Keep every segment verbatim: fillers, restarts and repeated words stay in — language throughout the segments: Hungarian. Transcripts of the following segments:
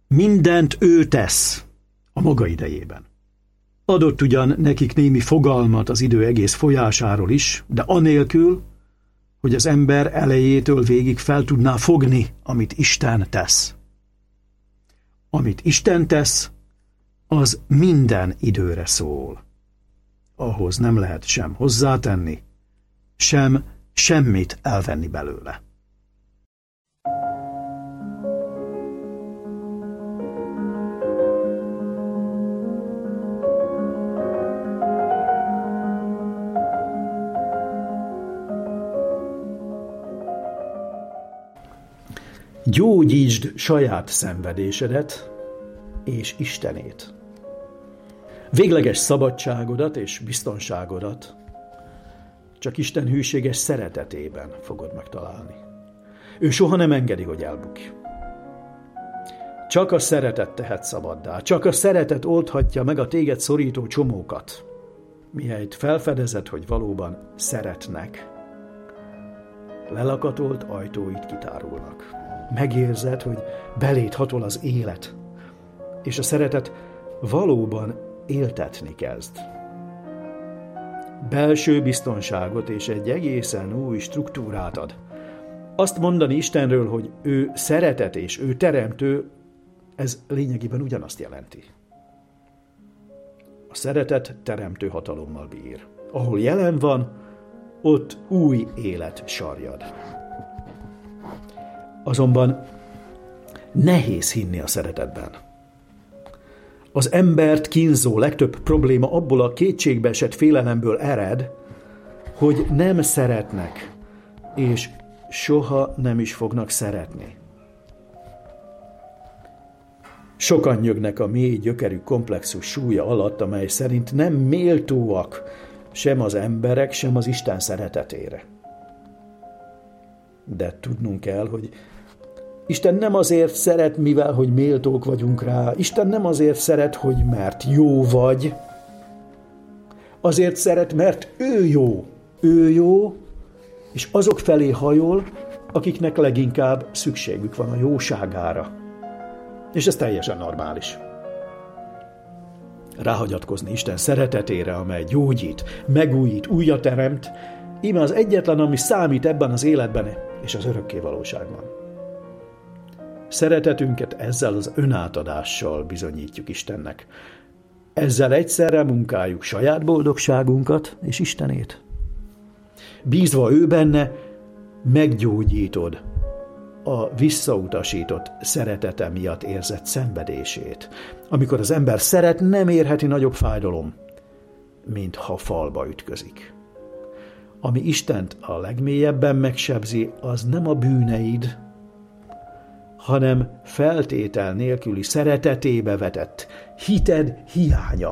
Mindent ő tesz a maga idejében. Adott ugyan nekik némi fogalmat az idő egész folyásáról is, de anélkül, hogy az ember elejétől végig fel tudná fogni, amit Isten tesz. Amit Isten tesz, az minden időre szól. Ahhoz nem lehet sem hozzátenni, sem semmit elvenni belőle. Gyógyítsd saját szenvedésedet és Istenét. Végleges szabadságodat és biztonságodat csak Isten hűséges szeretetében fogod megtalálni. Ő soha nem engedi, hogy elbukj. Csak a szeretet tehet szabaddá, csak a szeretet oldhatja meg a téged szorító csomókat, mihelyt felfedezed, hogy valóban szeretnek. Lelakatolt ajtóit kitárulnak. Megérzed, hogy beléd hatol az élet, és a szeretet valóban éltetni kezd. Belső biztonságot és egy egészen új struktúrát ad. Azt mondani Istenről, hogy ő szeretet és ő teremtő, ez lényegében ugyanazt jelenti. A szeretet teremtő hatalommal bír. Ahol jelen van, ott új élet sarjad. Azonban nehéz hinni a szeretetben. Az embert kínzó legtöbb probléma abból a kétségbeesett félelemből ered, hogy nem szeretnek, és soha nem is fognak szeretni. Sokan nyögnek a mély gyökerű komplexus súlya alatt, amely szerint nem méltóak sem az emberek, sem az Isten szeretetére. De tudnunk kell, hogy Isten nem azért szeret, mivel hogy méltók vagyunk rá. Isten nem azért szeret, hogy mert jó vagy. Azért szeret, mert ő jó. Ő jó, és azok felé hajol, akiknek leginkább szükségük van a jóságára. És ez teljesen normális. Ráhagyatkozni Isten szeretetére, amely gyógyít, megújít, újra teremt, íme az egyetlen, ami számít ebben az életben és az örökké valóságban. Szeretetünket ezzel az önátadással bizonyítjuk Istennek. Ezzel egyszerre munkáljuk saját boldogságunkat és Istenét. Bízva ő benne, meggyógyítod a visszautasított szeretete miatt érzett szenvedését. Amikor az ember szeret, nem érheti nagyobb fájdalom, mint ha falba ütközik. Ami Istent a legmélyebben megsebzi, az nem a bűneid, hanem feltétel nélküli szeretetébe vetett hited hiánya.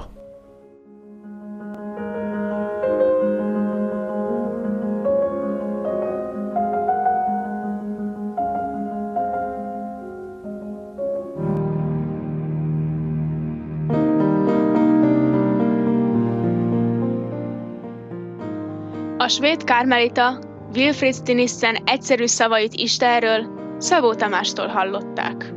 A svéd karmelita Wilfrid Stinissen egyszerű szavait Istenről Szabó Tamástól hallották.